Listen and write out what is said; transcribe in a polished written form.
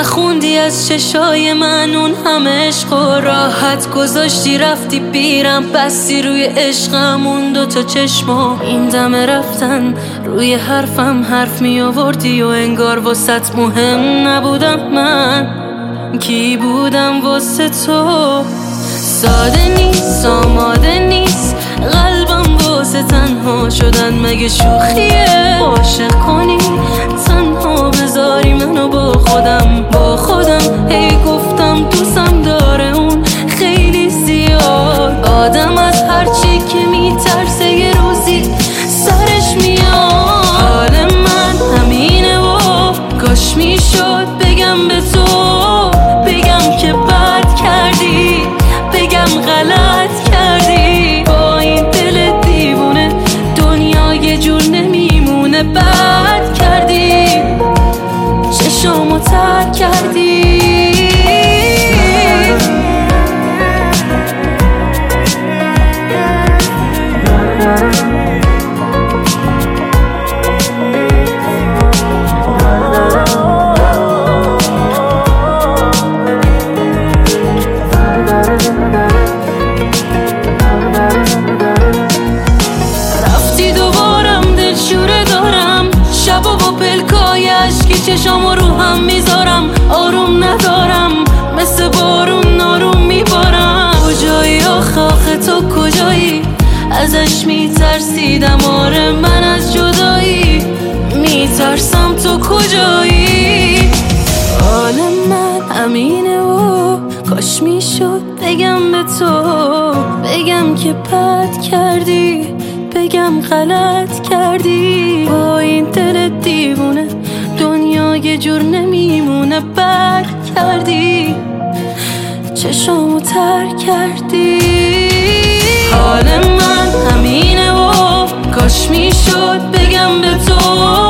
نخوندی از چشای من اون همه عشق و راحت گذاشتی رفتی بیرم بستی روی عشقم اون دوتا چشما این دم رفتن روی حرفم حرف می آوردی و انگار واسط مهم نبودم من کی بودم واسه تو ساده نیست آماده نیست قلبم واسه تنها شدن مگه شوخیه عاشق کنی تنها بذاری منو با خودم هی گفتم دوستم داره اون خیلی زیاد آدم از هرچی که میترسه یه روزی سرش میاد حال من همینه و کاش میشد بگم به تو بگم که بد کردی بگم غلط کردی با این دل دیوونه دنیا یه جور نمیمونه بد کردی چشامو تر کردی چشامو رو هم میذارم آروم ندارم مثل بارون ناروم میبارم کجایی آخه تو کجایی ازش میترسیدم آره من از جدایی میترسم تو کجایی حال من همینه و کاش میشد بگم به تو بگم که بد کردی بگم غلط کردی با این دل دیوونه دنیا یه جور نمیمونه بد کردی چشامو تر کردی حال من همینه و کاش میشد بگم به تو